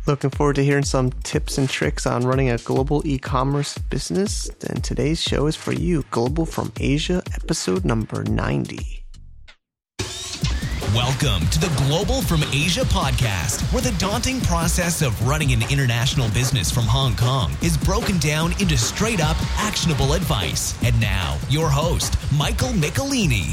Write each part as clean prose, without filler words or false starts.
Looking forward to hearing some tips and tricks on running a global e-commerce business. And today's show is for you, Global from Asia, episode number 90. Welcome to the Global from Asia podcast, where the daunting process of running an international business from Hong Kong is broken down into straight-up, actionable advice. And now, your host, Michael Michelini.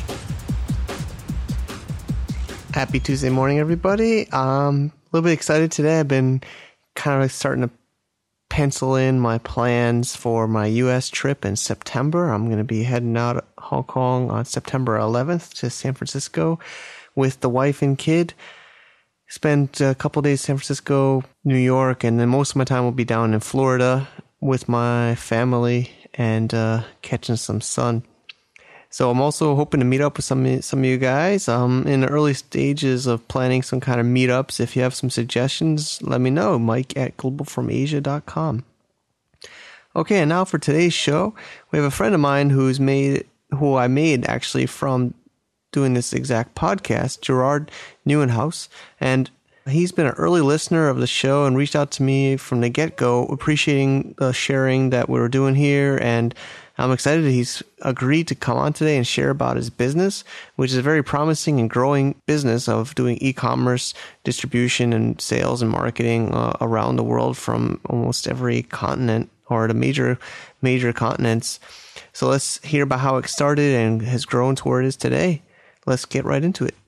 Happy Tuesday morning, everybody. A little bit excited today. I've been kind of starting to pencil in my plans for my U.S. trip in September. I'm going to be heading out of Hong Kong on September 11th to San Francisco with the wife and kid. Spent a couple days in San Francisco, New York, and then most of my time will be down in Florida with my family and catching some sun. So I'm also hoping to meet up with some of you guys. In the early stages of planning some kind of meetups. If you have some suggestions, let me know. Mike at globalfromasia.com. Okay, and now for today's show, we have a friend of mine who I made actually from doing this exact podcast, Gerard Nieuwenhuis, and he's been an early listener of the show and reached out to me from the get-go, appreciating the sharing that we were doing here, and I'm excited that he's agreed to come on today and share about his business, which is a very promising and growing business of doing e-commerce distribution and sales and marketing around the world from almost every continent or the major continents. So let's hear about how it started and has grown to where it is today. Let's get right into it.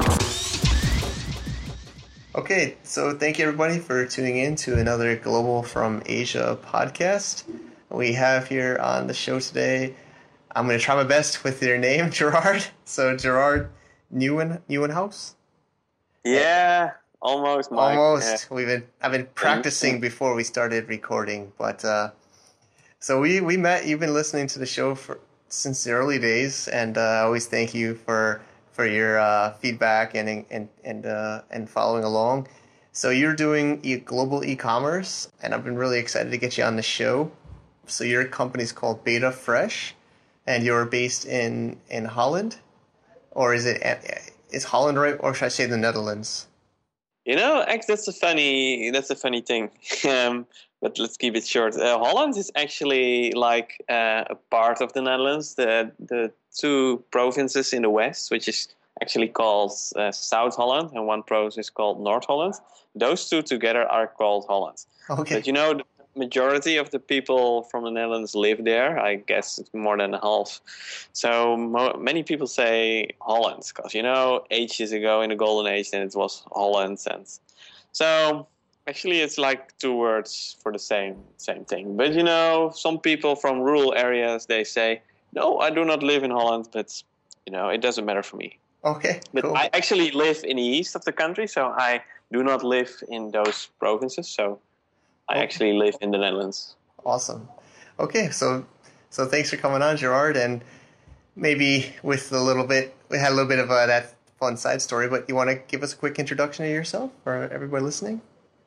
Okay, so thank you everybody for tuning in to another Global from Asia podcast. We have here on the show today, I'm going to try my best with your name, Gerard. So Gerard Nieuwenhuis? Yeah, almost, Mike. Almost. Yeah. I've been practicing before we started recording, but so we met. You've been listening to the show since the early days, and I always thank you for your feedback and following along. So you're doing global e-commerce, and I've been really excited to get you on the show. So your company's called Beta Fresh, and you're based in Holland, or is Holland right, or should I say the Netherlands? You know, that's a funny thing. But let's keep it short. Holland is actually like a part of the Netherlands. The two provinces in the west, which is actually called South Holland, and one province is called North Holland. Those two together are called Holland. Okay. But you know, the majority of the people from the Netherlands live there. I guess it's more than half. So many people say Holland because, you know, ages ago in the Golden Age, then it was Holland. And so actually it's like two words for the same thing. But, you know, some people from rural areas, they say, no, I do not live in Holland, but, you know, it doesn't matter for me. Okay, but cool. I actually live in the east of the country, so I do not live in those provinces. So I actually live in the Netherlands. Awesome. Okay, so thanks for coming on, Gerard, and maybe we had a little bit of that fun side story, but you want to give us a quick introduction of yourself for everybody listening?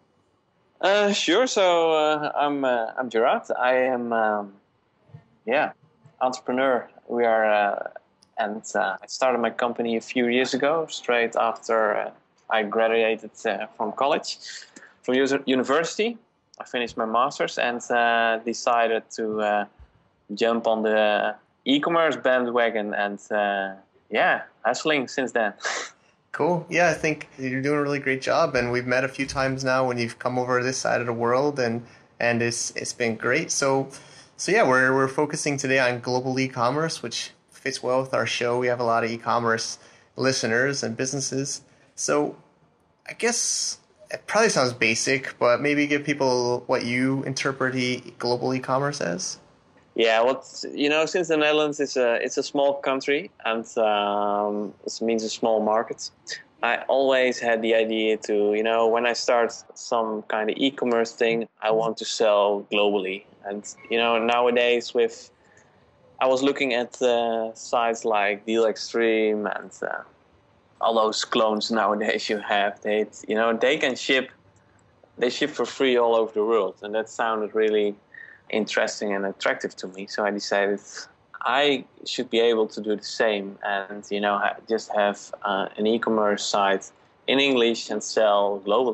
Sure. So I'm Gerard. I am entrepreneur. We are and I started my company a few years ago, straight after I graduated from college, from university. I finished my master's and decided to jump on the e-commerce bandwagon and hustling since then. Cool. Yeah, I think you're doing a really great job, and we've met a few times now when you've come over this side of the world, and it's been great. So yeah, we're focusing today on global e-commerce, which fits well with our show. We have a lot of e-commerce listeners and businesses. So I guess it probably sounds basic, but maybe give people what you interpret global e-commerce as. Yeah, well, you know, since the Netherlands is a small country and it means a small market, I always had the idea to, you know, when I start some kind of e-commerce thing, I want to sell globally. And, you know, nowadays I was looking at sites like Deal Extreme and all those clones nowadays you have. They can ship for free all over the world, and that sounded really interesting and attractive to me. So I decided I should be able to do the same, and just have an e-commerce site in English and sell globally.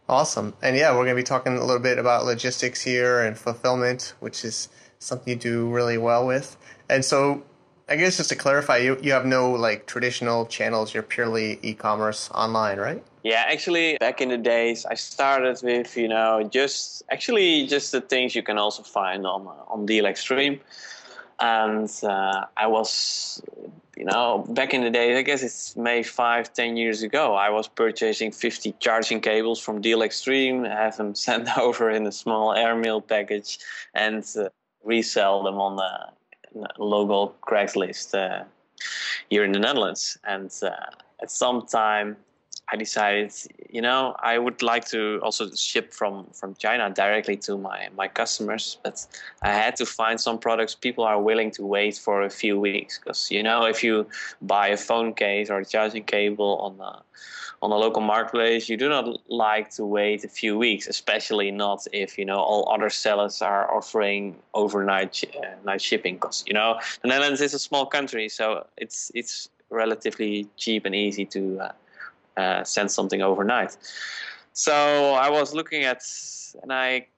Awesome. And yeah, we're going to be talking a little bit about logistics here and fulfillment, which is something you do really well with. And so I guess just to clarify, you have no like traditional channels. You're purely e-commerce online, right? Yeah, actually, back in the days, I started with, just the things you can also find on Deal Extreme. And I was, back in the day, I guess it's maybe 5-10 years ago, I was purchasing 50 charging cables from Deal Extreme, have them sent over in a small airmail package, and resell them on the local Craigslist here in the Netherlands. And at some time, I decided, I would like to also ship from China directly to my customers, but I had to find some products people are willing to wait for a few weeks. Because, if you buy a phone case or a charging cable on a local marketplace, you do not like to wait a few weeks, especially not if, all other sellers are offering overnight night shipping. Because, the Netherlands is a small country, so it's relatively cheap and easy to send something overnight. So I was looking at, and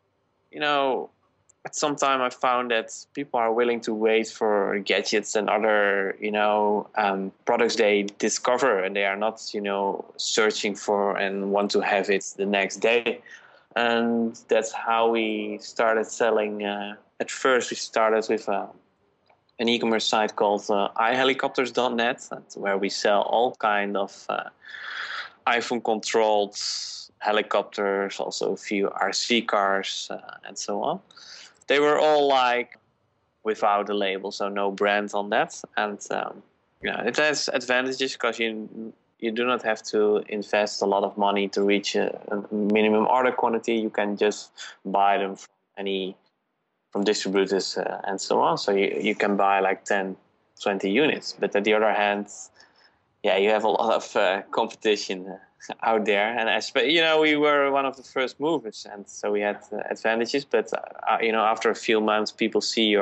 at some time I found that people are willing to wait for gadgets and other, products they discover, and they are not, searching for and want to have it the next day. And that's how we started selling. At first, we started with an e-commerce site called iHelicopters.net, where we sell all kind of iPhone-controlled helicopters, also a few RC cars, and so on. They were all like without a label, so no brand on that. And it has advantages because you do not have to invest a lot of money to reach a minimum order quantity. You can just buy them from distributors and so on. So you can buy like 10, 20 units. But at the other hand, you have a lot of competition out there, and we were one of the first movers, and so we had advantages. But after a few months, people see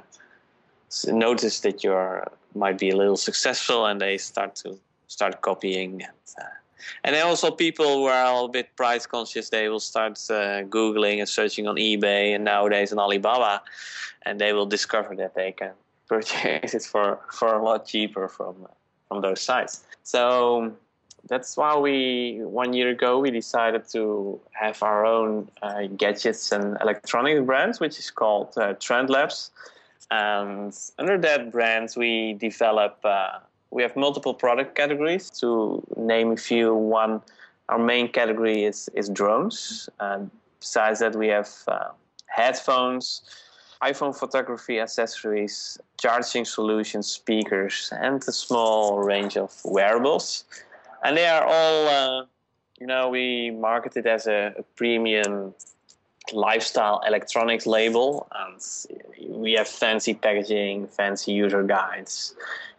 notice that you might be a little successful, and they start copying. And then also people who are a little bit price conscious, they will start Googling and searching on eBay and nowadays on Alibaba, and they will discover that they can purchase it for a lot cheaper from those sites. So that's why 1 year ago, we decided to have our own gadgets and electronics brands, which is called Trend Labs. And under that brand, we develop, we have multiple product categories. To name a few, our main category is drones. Besides that, we have headphones, iPhone photography accessories, charging solutions, speakers, and a small range of wearables. And they are all, we market it as a premium lifestyle electronics label. And we have fancy packaging, fancy user guides,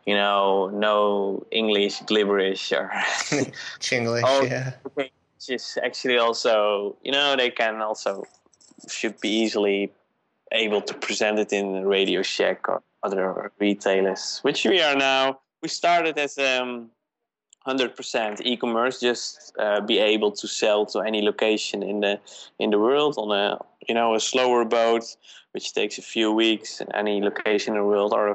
no English gibberish or Chinglish, yeah. Which is actually also, they can also should be easily able to present it in Radio Shack or other retailers, which we are now. We started as 100% e-commerce, just be able to sell to any location in the world on a slower boat, which takes a few weeks in any location in the world, or a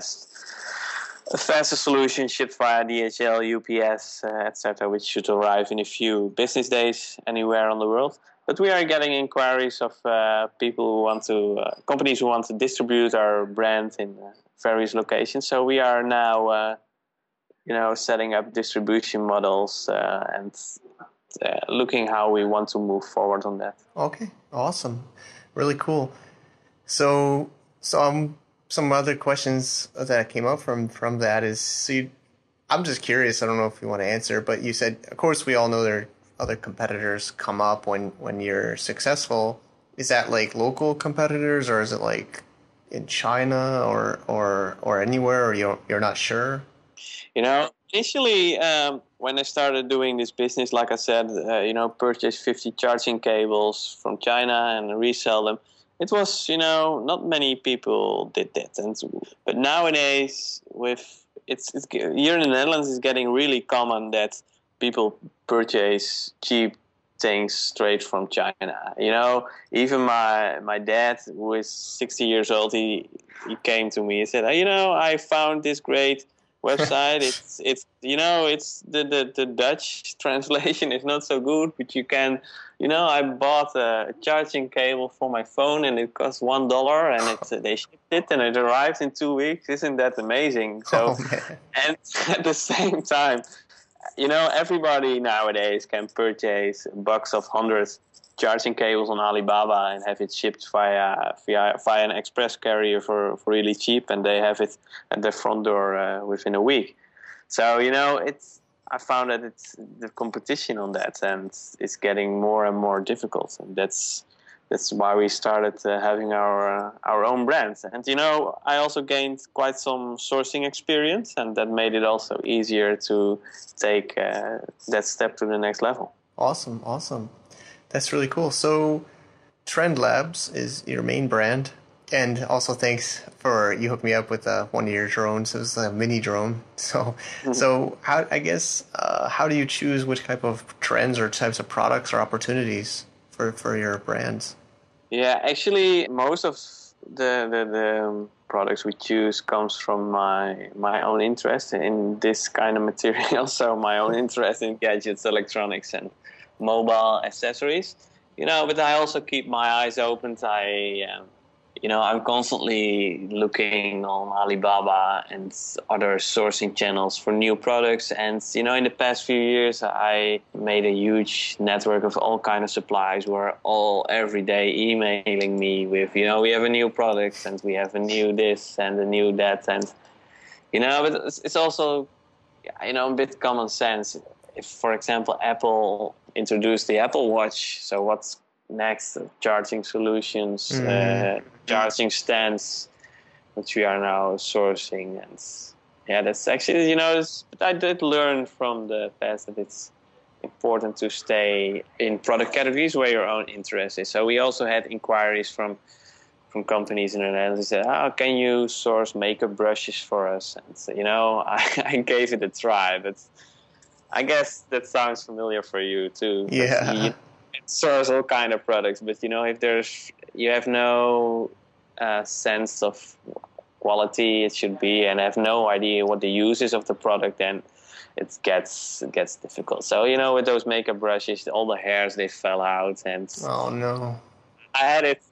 faster solution shipped via DHL, UPS, etc., which should arrive in a few business days anywhere on the world. But we are getting inquiries of people who want to, companies who want to distribute our brand in various locations. So we are now, setting up distribution models and looking how we want to move forward on that. Okay, awesome, really cool. So some other questions that came up from that is, I'm just curious. I don't know if you want to answer, but you said, of course, we all know there are other competitors come up when you're successful. Is that like local competitors, or is it like in China or anywhere, or you're not sure? Initially, when I started doing this business, like I said, purchase 50 charging cables from China and resell them. It was, not many people did that. But nowadays, it's here in the Netherlands, it's getting really common that people purchase cheap things straight from China. You know, even my dad, who is 60 years old, he came to me and said, you know, I found this great website. it's you know, it's the Dutch translation is not so good, but you can, you know, I bought a charging cable for my phone and it cost $1 and they shipped it and it arrived in 2 weeks. Isn't that amazing? So, and at the same time, you know, everybody nowadays can purchase a box of 100 charging cables on Alibaba and have it shipped via an express carrier for really cheap, and they have it at their front door within a week. So, you know, I found that it's the competition on that, and it's getting more and more difficult, and that's why we started having our own brands. And you know, I also gained quite some sourcing experience, and that made it also easier to take that step to the next level. Awesome. That's really cool. So Trend Labs is your main brand. And also thanks for you hooked me up with one of your drones. It was a mini drone. So how do you choose which type of trends or types of products or opportunities for your brands? Yeah, actually, most of the products we choose comes from my own interest in this kind of material. So my own interest in gadgets, electronics, and mobile accessories. You know, but I also keep my eyes open. I'm constantly looking on Alibaba and other sourcing channels for new products. And, you know, in the past few years, I made a huge network of all kinds of suppliers who are all every day emailing me with, you know, we have a new product and we have a new this and a new that. And, you know, but it's also, you know, a bit common sense. If, for example, Apple introduced the Apple Watch, so what's next? Charging solutions, charging stands, which we are now sourcing. And yeah, that's actually, you know, I did learn from the past that it's important to stay in product categories where your own interest is. So we also had inquiries from companies in the Netherlands who said, can you source makeup brushes for us? And so, you know, I gave it a try, but I guess that sounds familiar for you too. Yeah. It source all kind of products, but you know, if you have no sense of quality it should be, and have no idea what the use is of the product, then it gets difficult. So, you know, with those makeup brushes, all the hairs, they fell out, and oh no, I had it.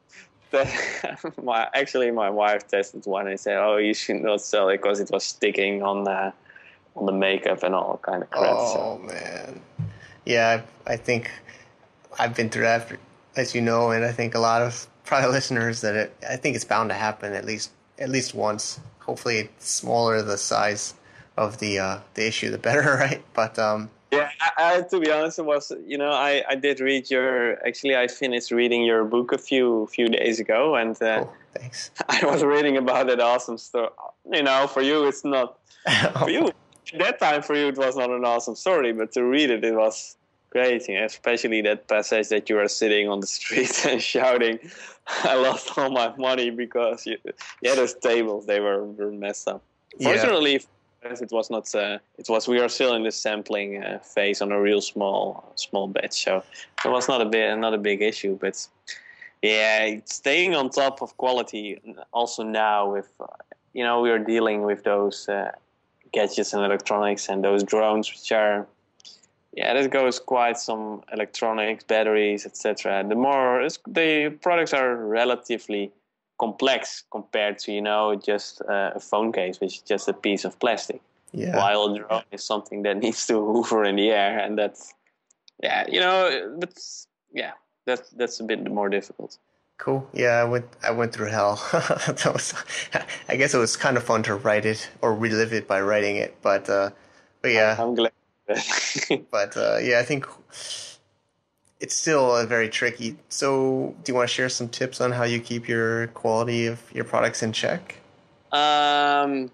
My wife tested one and said, you should not sell it because it was sticking on the makeup and all kind of crap. Oh man, yeah, I think I've been through that, as you know, and I think a lot of probably listeners I think it's bound to happen at least once. Hopefully, it's smaller the size of the issue, the better, right? But yeah, I to be honest, it was, you know, I did read I finished reading your book a few days ago, and thanks. I was reading about that awesome story. You know, for you, it's not for you. At that time, for you, it was not an awesome story, but to read it was great. Especially that passage that you are sitting on the street and shouting, "I lost all my money because those tables, they were messed up." Yeah. Fortunately, it was not. We are still in the sampling phase on a real small batch, so it was not a big issue. But yeah, staying on top of quality. Also now with, you know, we are dealing with those gadgets and electronics and those drones, which are, that goes quite some electronics, batteries, etc. The products are relatively complex compared to, you know, just a phone case, which is just a piece of plastic. Yeah. While a drone is something that needs to hover in the air, and that's, you know, but yeah, that's a bit more difficult. Cool. Yeah, I went through hell. I guess it was kind of fun to write it or relive it by writing it, but yeah. I'm glad. But yeah, I think it's still very tricky. So, do you want to share some tips on how you keep your quality of your products in check? For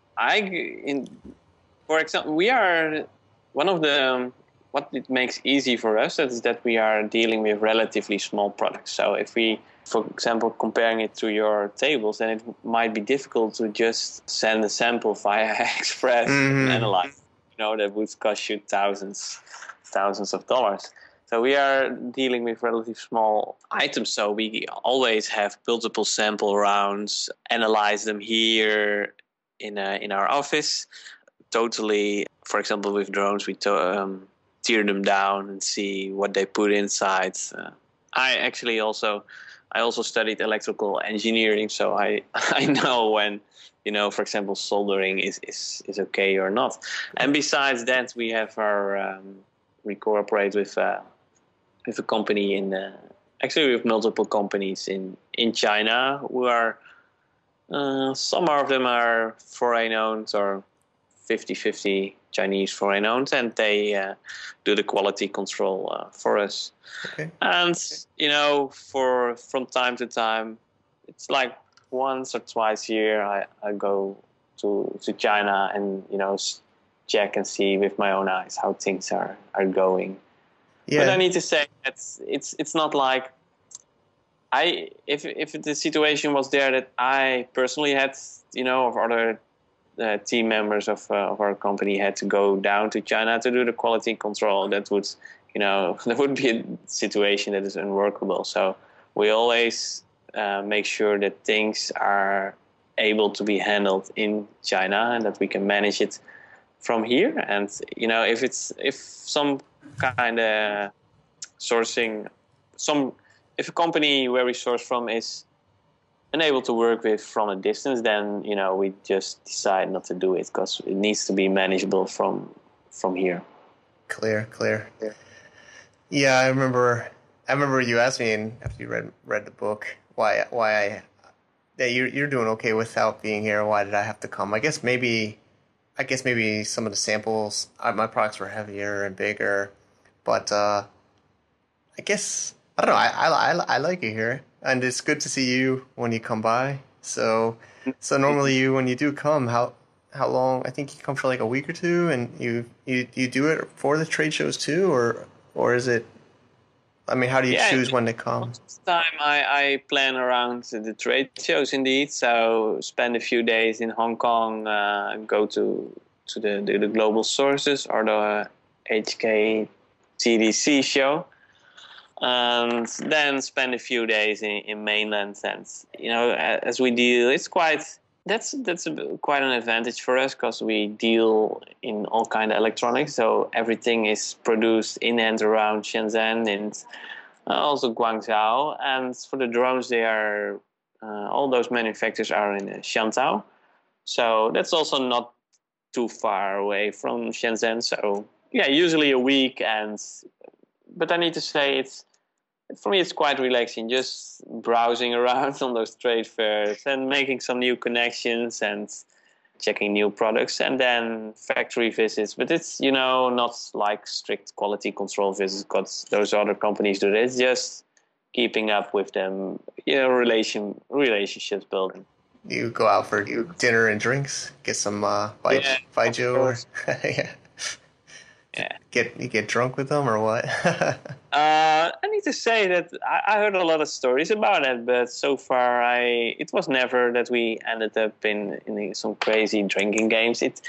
example, we are one of the. What it makes easy for us is that we are dealing with relatively small products. So if we, for example, comparing it to your tables, then it might be difficult to just send a sample via Express and analyze. You know, that would cost you thousands of dollars. So we are dealing with relatively small items. So we always have multiple sample rounds, analyze them here in our office. Totally, for example, with drones, we tear them down and see what they put inside. I also studied electrical engineering, so I know when, for example, soldering is okay or not. And besides that, we have we cooperate with a company actually we have multiple companies in China who are, some of them are foreign owned or 50-50 Chinese foreign owned, and they do the quality control for us. Okay. And from time to time, it's like once or twice a year I go to China and check and see with my own eyes how things are going. Yeah. But I need to say that it's not like if the situation was there that I personally had, of other team members of our company had to go down to China to do the quality control, that would be a situation that is unworkable. So we always make sure that things are able to be handled in China and that we can manage it from here. And if some kind of sourcing, if a company where we source from is unable to work with from a distance, then we just decide not to do it because it needs to be manageable from here. Clear. Yeah, I remember you asked me, and after you read the book, why you're doing okay without being here. Why did I have to come? I guess maybe some of the samples, my products were heavier and bigger, but I guess I don't know. I like it here, and it's good to see you when you come by. So normally when you do come, how long? I think you come for like a week or two, and you do it for the trade shows too, or is it? I mean, how do you choose when to come? This time I plan around the trade shows indeed. So spend a few days in Hong Kong, go to the global sources or the HK TDC show, and then spend a few days in mainland. And as we deal, it's quite an advantage for us because we deal in all kind of electronics. So everything is produced in and around Shenzhen and also Guangzhou. And for the drones, they are all those manufacturers are in Shantou. So that's also not too far away from Shenzhen. So yeah, usually a week. But I need to say for me, it's quite relaxing, just browsing around on those trade fairs and making some new connections and checking new products, and then factory visits. But it's, not like strict quality control visits because those other companies do it. It's just keeping up with them, relationships building. You go out for dinner and drinks, get some baijiu, or yeah. Yeah. You get drunk with them or what? I need to say that I heard a lot of stories about it, but so far it was never that we ended up in some crazy drinking games. It's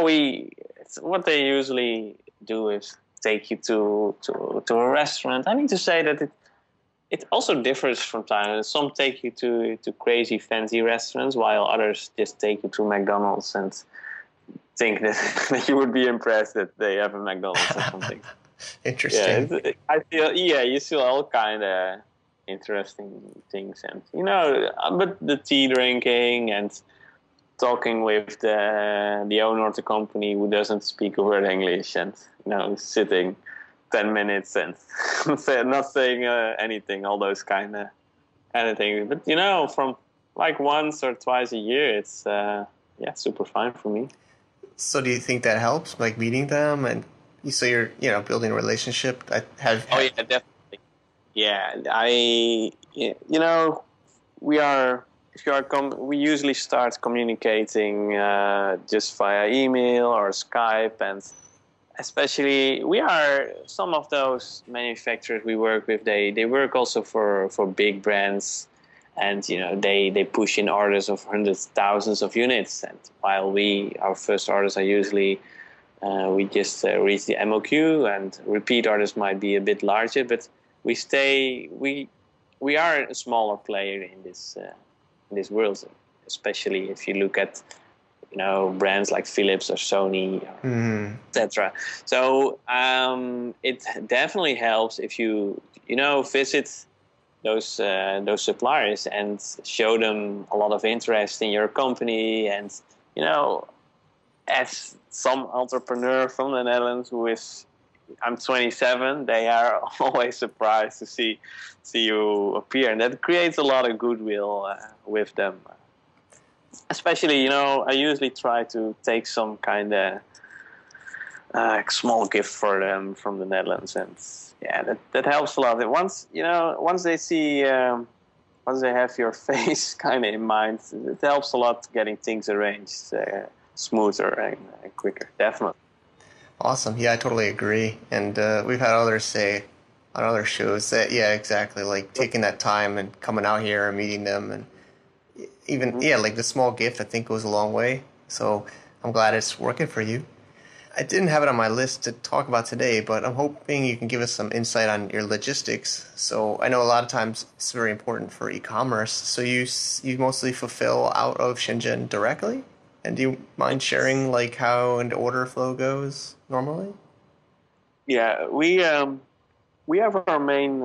what they usually do is take you to a restaurant. I need to say that it also differs from time. Some take you to crazy fancy restaurants, while others just take you to McDonald's and think that you would be impressed that they have a McDonald's or something. Interesting. Yeah, I feel you see all kind of interesting things, and but the tea drinking and talking with the owner of the company who doesn't speak a word English, and sitting 10 minutes and not saying anything, all those kind of things. But from like once or twice a year, it's super fine for me. So do you think that helps, like meeting them, and so you're building a relationship? Oh yeah, definitely. Yeah, we usually start communicating just via email or Skype, and especially some of those manufacturers we work with, they work also for big brands. And, they push in orders of hundreds, thousands of units. And while our first orders are usually We just reach the MOQ, and repeat orders might be a bit larger, but we are a smaller player in this world, especially if you look at brands like Philips or Sony, etc. So it definitely helps if you visit those suppliers and show them a lot of interest in your company, and as some entrepreneur from the Netherlands I'm 27, they are always surprised to see you appear, and that creates a lot of goodwill with them. Especially, I usually try to take some kind of small gift for them from the Netherlands, and that helps a lot. Once they see, once they have your face kind of in mind, it helps a lot getting things arranged smoother and quicker. Definitely. Awesome. Yeah, I totally agree. And we've had others say on other shows that, yeah, exactly, like taking that time and coming out here and meeting them, and even, like the small gift, I think goes a long way. So I'm glad it's working for you. I didn't have it on my list to talk about today, but I'm hoping you can give us some insight on your logistics. So I know a lot of times it's very important for e-commerce. So you mostly fulfill out of Shenzhen directly? And do you mind sharing like how an order flow goes normally? Yeah, we have our main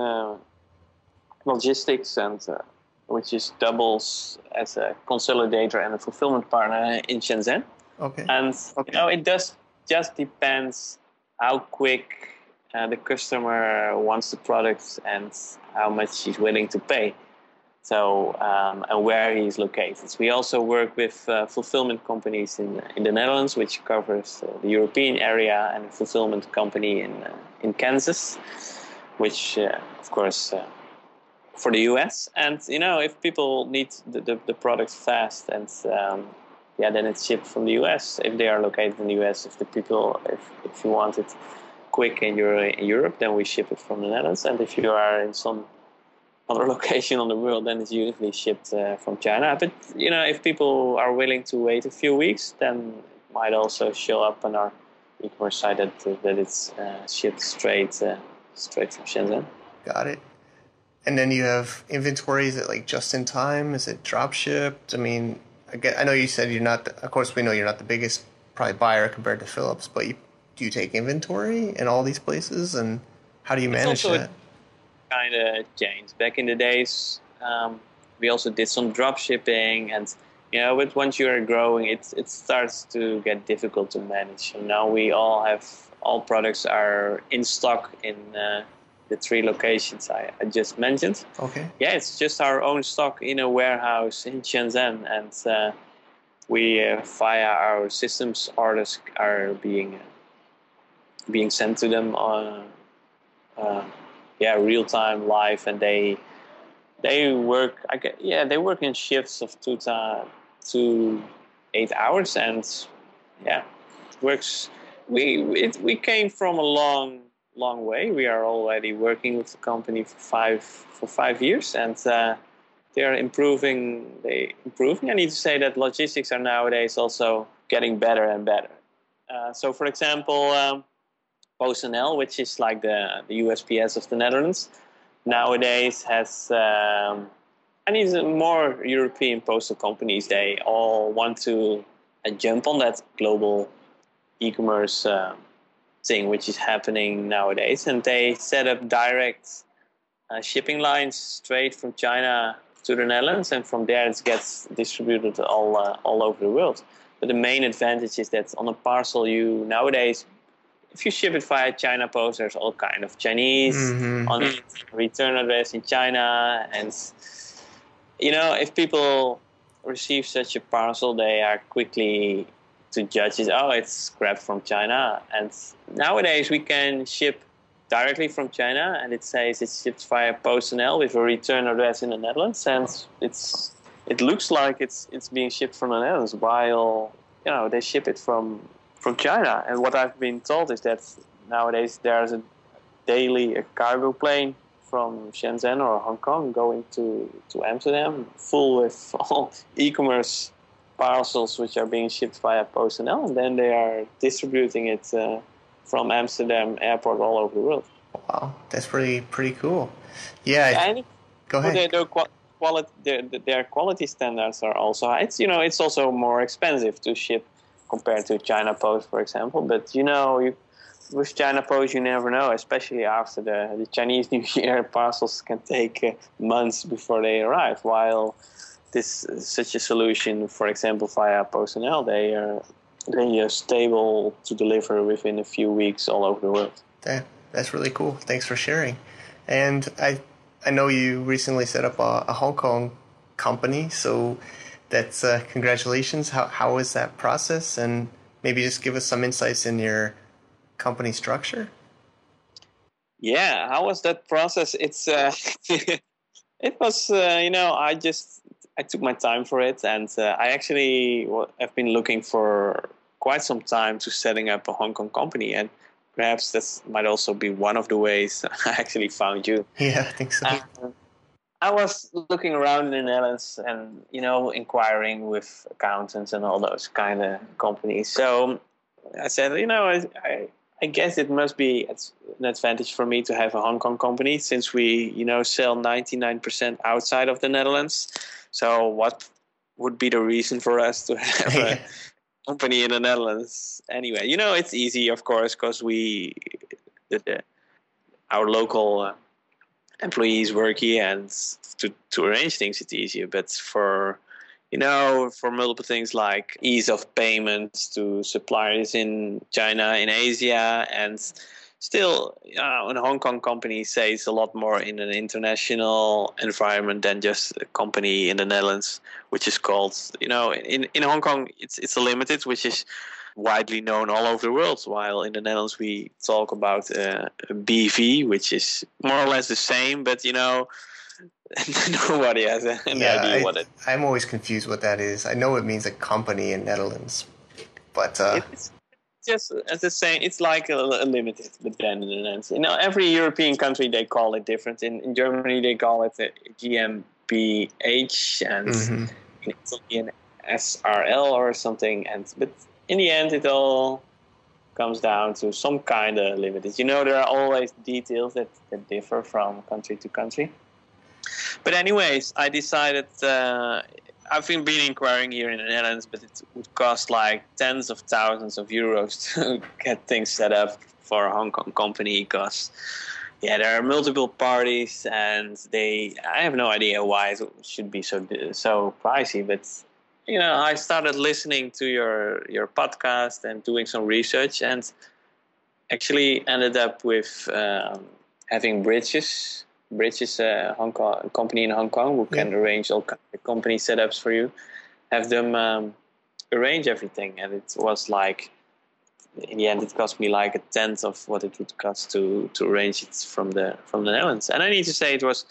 logistics center, which is doubles as a consolidator and a fulfillment partner in Shenzhen. Okay. And it just depends how quick the customer wants the product and how much he's willing to pay. So and where he's located. We also work with fulfillment companies in the Netherlands, which covers the European area, and a fulfillment company in Kansas, which of course for the US. And if people need the product fast, and then it's shipped from the US if they are located in the US. If you want it quick and you're in Europe, then we ship it from the Netherlands. And if you are in some other location on the world, then it's usually shipped from China. But if people are willing to wait a few weeks, then it might also show up on our e-commerce site that it's shipped straight from Shenzhen. Got it. And then you have inventory. Is it like just in time? Is it drop shipped? I mean, I know you said you're not. Of course, we know you're not the biggest probably buyer compared to Philips, but do you take inventory in all these places, and how do you manage that? Kind of changed. Back in the days, we also did some drop shipping, and but once you are growing, it starts to get difficult to manage. So now all products are in stock in the 3 locations I just mentioned. Okay. Yeah, it's just our own stock in a warehouse in Shenzhen, and we via our systems orders are being sent to them on real time live, and they work. They work in shifts of 2 to 8 hours, and it works. We came from a long way. We are already working with the company for 5 years, and they are improving. I need to say that logistics are nowadays also getting better and better. So, for example, PostNL, which is like the USPS of the Netherlands, nowadays has more European postal companies. They all want to jump on that global e-commerce thing, which is happening nowadays, and they set up direct shipping lines straight from China to the Netherlands, and from there it gets distributed all over the world. But the main advantage is that on a parcel, nowadays, if you ship it via China Post, there's all kind of Chinese on it, return address in China, and if people receive such a parcel, they are quickly to judge it. Oh, it's scrapped from China, and nowadays we can ship directly from China, and it says it's shipped via PostNL with a return address in the Netherlands, and it looks like it's being shipped from the Netherlands while they ship it from China. And what I've been told is that nowadays there's a daily cargo plane from Shenzhen or Hong Kong going to Amsterdam, full with all e-commerce parcels which are being shipped via PostNL, and then they are distributing it from Amsterdam airport all over the world. Wow, that's pretty cool. Yeah, go ahead. Their quality standards are also high. It's also more expensive to ship compared to China Post, for example. But with China Post, you never know, especially after the Chinese New Year. Parcels can take months before they arrive. While such a solution, for example, via PostNL, they are stable to deliver within a few weeks all over the world. That's really cool. Thanks for sharing. And I know you recently set up a Hong Kong company, so that's congratulations. How was that process? And maybe just give us some insights in your company structure. Yeah, how was that process? It's it was I took my time for it, and I actually have been looking for quite some time to setting up a Hong Kong company, and perhaps that might also be one of the ways I actually found you. Yeah, I think so. I was looking around in the Netherlands and, inquiring with accountants and all those kind of companies. So I said, I guess it must be an advantage for me to have a Hong Kong company since we, sell 99% outside of the Netherlands. So what would be the reason for us to have a company in the Netherlands anyway? It's easy, of course, because our local employees work here, and to arrange things it's easier. But for multiple things like ease of payments to suppliers in China, in Asia, and still a Hong Kong company says a lot more in an international environment than just a company in the Netherlands, which is called, in Hong Kong it's a limited, which is widely known all over the world, while in the Netherlands we talk about a BV, which is more or less the same, but nobody has any idea what it is. I'm always confused what that is. I know it means a company in Netherlands, but it's just as the same. It's like a limited, but then in the Netherlands, every European country they call it different. In Germany they call it a GmbH, and in Italy an SRL or something. But in the end, it all comes down to some kind of limited. There are always details that differ from country to country. But anyways, I decided, I've been inquiring here in the Netherlands, but it would cost like tens of thousands of euros to get things set up for a Hong Kong company because, there are multiple parties and I have no idea why it should be so pricey, but I started listening to your podcast and doing some research, and actually ended up with having Bridges, a Hong Kong company in Hong Kong who can arrange all company setups for you. Have them arrange everything, and it was like in the end it cost me like a tenth of what it would cost to arrange it from the Netherlands. And I need to say it was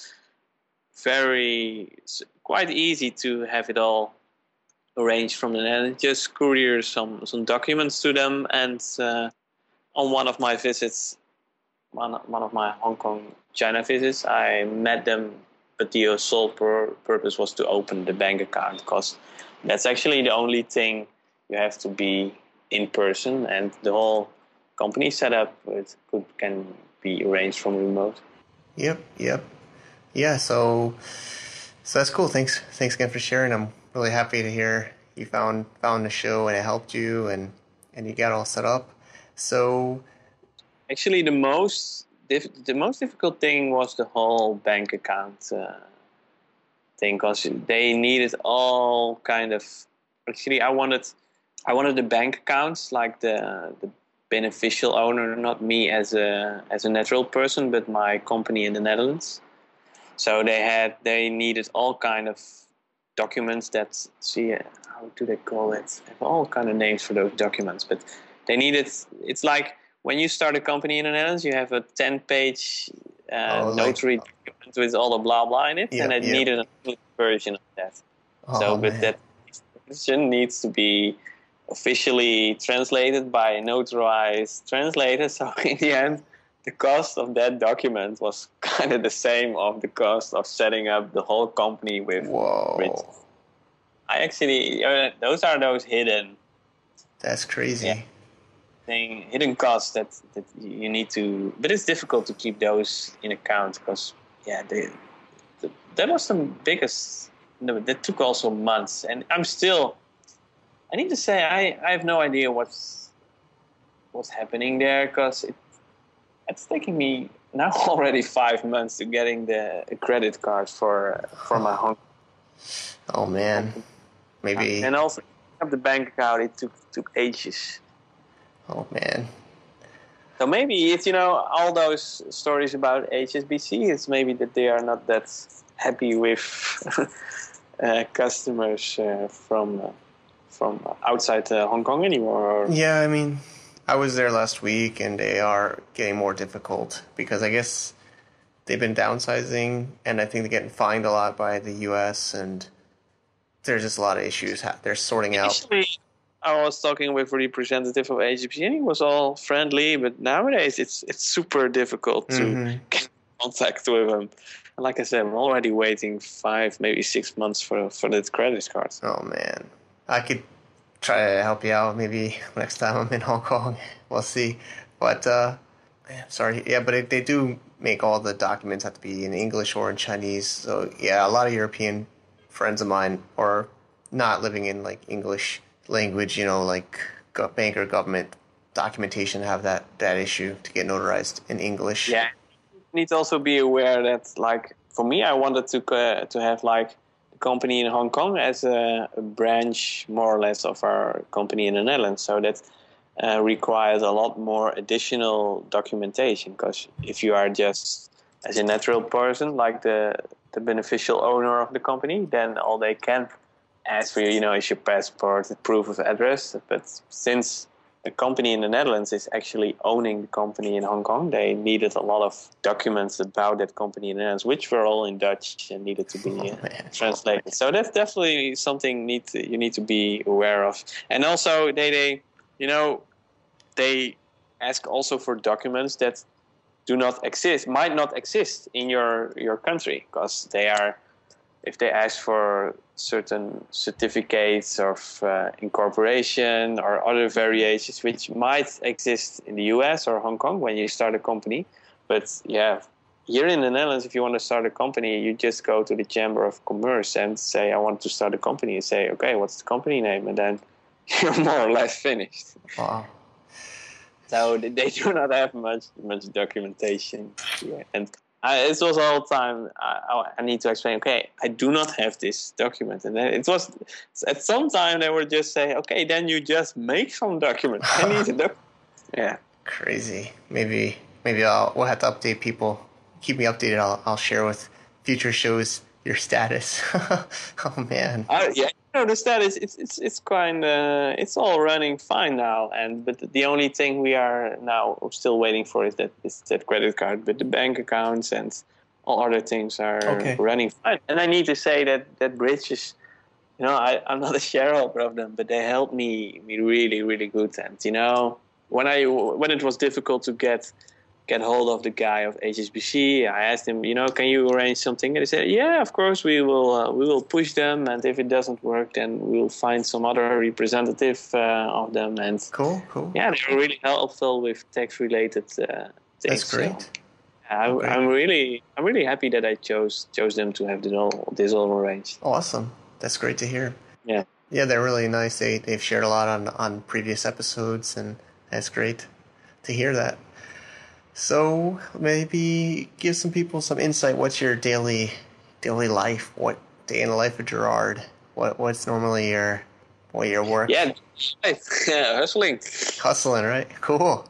quite easy to have it all arranged from the Netherlands. Just courier some documents to them, and on one of my visits, one of my Hong Kong China visits, I met them, but the sole purpose was to open the bank account, because that's actually the only thing you have to be in person, and the whole company setup can be arranged from remote. Yep. Yeah, so that's cool. Thanks again for sharing. I'm really happy to hear you found the show and it helped you and you got all set up. So actually the most difficult thing was the whole bank account thing, because they needed all kind of. Actually, I wanted the bank accounts, like the beneficial owner, not me as a natural person, but my company in the Netherlands. So they needed all kind of documents that, how do they call it? They have all kind of names for those documents, but they needed. It's like when you start a company in the Netherlands, you have a 10-page notary document with all the blah blah in it, and it needed an English version of that. That version needs to be officially translated by a notarized translator. So in the end, the cost of that document was kind of the same of the cost of setting up the whole company with Bridges. I actually those hidden. That's crazy. Hidden costs that you need to, but it's difficult to keep those in account because that was the biggest. No, that took also months, and I need to say I have no idea what's happening there because it's taking me now already 5 months to getting the credit card for my home. Oh man, maybe. And also have the bank account. It took ages. Oh man. So maybe it's all those stories about HSBC. It's maybe that they are not that happy with customers from outside Hong Kong anymore. Yeah, I mean, I was there last week, and they are getting more difficult because I guess they've been downsizing, and I think they're getting fined a lot by the U.S., and there's just a lot of issues they're sorting out. Actually, I was talking with a representative of HSBC, and he was all friendly, but nowadays it's super difficult to get in contact with them. And like I said, I'm already waiting 5, maybe 6 months for that credit card. Oh man, I could try to help you out maybe next time I'm in Hong Kong. We'll see. But sorry, yeah, but they do make all the documents have to be in English or in Chinese. So yeah, a lot of European friends of mine are not living in like English language, like bank or government documentation have that issue to get notarized in English. Yeah, you need to also be aware that, like, for me, I wanted to have like the company in Hong Kong as a branch, more or less, of our company in the Netherlands. So that requires a lot more additional documentation. Because if you are just as a natural person, like the beneficial owner of the company, then all they can ask for you, is your passport, the proof of address. But since the company in the Netherlands is actually owning the company in Hong Kong, they needed a lot of documents about that company in the Netherlands, which were all in Dutch and needed to be translated. So that's definitely something you need to be aware of. And also, they ask also for documents that might not exist in your country, because if they ask for certain certificates of incorporation or other variations which might exist in the US or Hong Kong when you start a company. But yeah, here in the Netherlands, if you want to start a company, you just go to the Chamber of Commerce and say, I want to start a company, and say, okay, what's the company name? And then you're more or less finished. Wow. So they do not have much documentation here. And it was all the time I need to explain, okay, I do not have this document. And then it was, at some time they would just say, okay, then you just make some document. I need a document. Yeah. Crazy. Maybe we'll have to update people. Keep me updated. I'll share with future shows your status. Oh man. Yeah. The status, it's kind of, it's all running fine now, but the only thing we are now still waiting for is that credit card, but the bank accounts and all other things are running fine. And I need to say that Bridge is, I'm not a shareholder of them, but they helped me really, really good. And when it was difficult to get hold of the guy of HSBC, I asked him, can you arrange something? And he said, yeah, of course, we will push them, and if it doesn't work, then we'll find some other representative of them. And cool. Yeah, they were really helpful with tax-related things. That's great. So, I'm really happy that I chose them to have this all arranged. Awesome. That's great to hear. Yeah. Yeah, they're really nice. They've shared a lot on previous episodes, and that's great to hear that. So maybe give some people some insight. What's your daily life? What day in the life of Gerard? What's normally your work? Yeah, hustling. Hustling, right? Cool.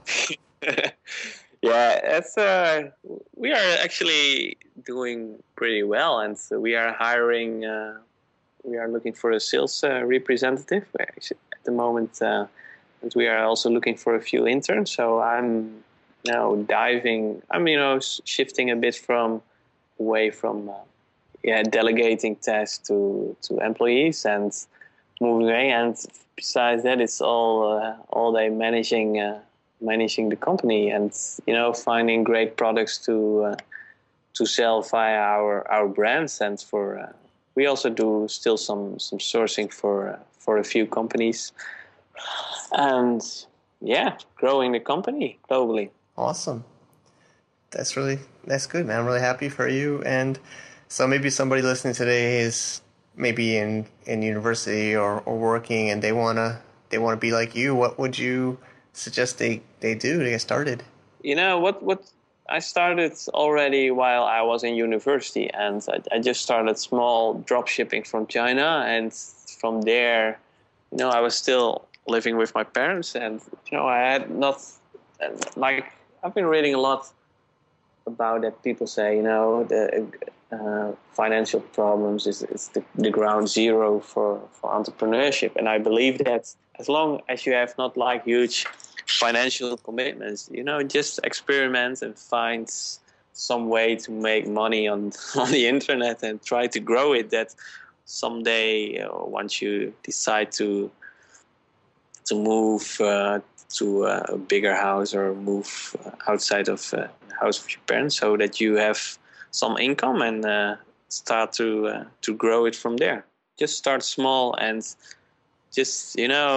Yeah, it's we are actually doing pretty well, and so we are hiring. We are looking for a sales representative. Actually, at the moment, and we are also looking for a few interns. So I'm now shifting a bit away from delegating tasks to employees and moving away. And besides that, it's all day managing the company and finding great products to sell via our brands and for we also do still some sourcing for a few companies, and growing the company globally. Awesome. That's good, man. I'm really happy for you. And so maybe somebody listening today is maybe in university or working, and they wanna be like you. What would you suggest they do to get started? What I started already while I was in university, and I just started small drop shipping from China, and from there, I was still living with my parents, and I had not I've been reading a lot about that. People say the financial problems is the ground zero for entrepreneurship, and I believe that as long as you have not huge financial commitments, just experiment and find some way to make money on the internet and try to grow it, that someday once you decide to move to a bigger house or move outside of the house of your parents, so that you have some income and start to grow it from there. Just start small and just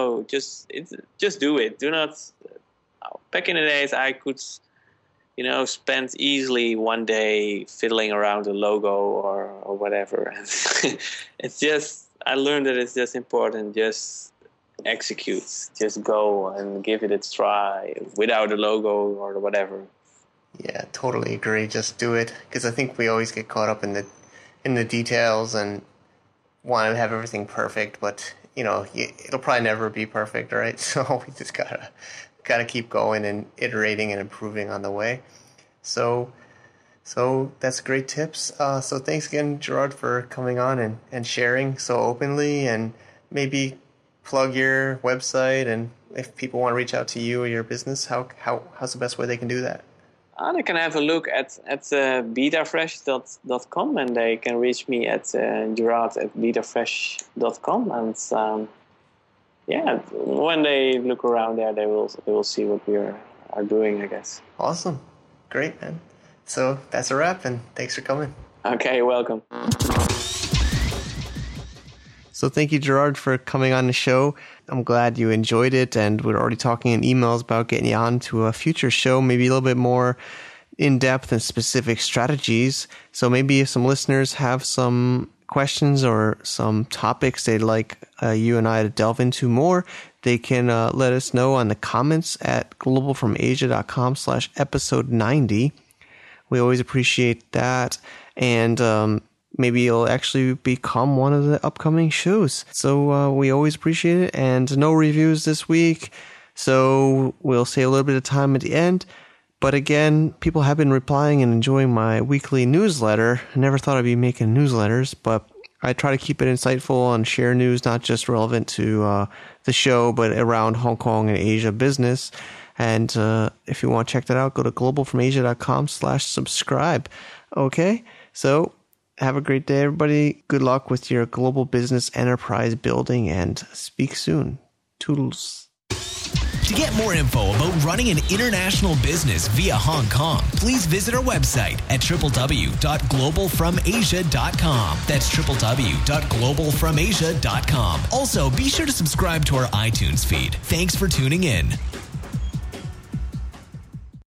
do it. Do not. Back in the days, I could spend easily one day fiddling around a logo or whatever. It's just, I learned that it's just important. Just execute. Just go and give it a try without a logo or whatever. Yeah, totally agree. Just do it, because I think we always get caught up in the details and want to have everything perfect, but it'll probably never be perfect, right? So we just gotta keep going and iterating and improving on the way. So that's great tips. So thanks again, Gerard, for coming on and sharing so openly, and maybe plug your website, and if people want to reach out to you or your business, how's the best way they can do that? They can have a look at betafresh.com, and they can reach me at gerard@betafresh.com, and when they look around there, they will see what we are doing, I guess. Awesome. Great, man. So that's a wrap, and thanks for coming. Okay, you're welcome. So thank you, Gerard, for coming on the show. I'm glad you enjoyed it, and we're already talking in emails about getting you on to a future show, maybe a little bit more in-depth and specific strategies. So maybe if some listeners have some questions or some topics they'd like you and I to delve into more, they can let us know on the comments at globalfromasia.com/episode 90. We always appreciate that. And maybe it'll actually become one of the upcoming shows. So we always appreciate it. And no reviews this week, so we'll save a little bit of time at the end. But again, people have been replying and enjoying my weekly newsletter. I never thought I'd be making newsletters, but I try to keep it insightful and share news not just relevant to the show, but around Hong Kong and Asia business. And if you want to check that out, go to globalfromasia.com/subscribe. Okay, so have a great day, everybody. Good luck with your global business enterprise building, and speak soon. Toodles. To get more info about running an international business via Hong Kong, please visit our website at www.globalfromasia.com. That's www.globalfromasia.com. Also, be sure to subscribe to our iTunes feed. Thanks for tuning in.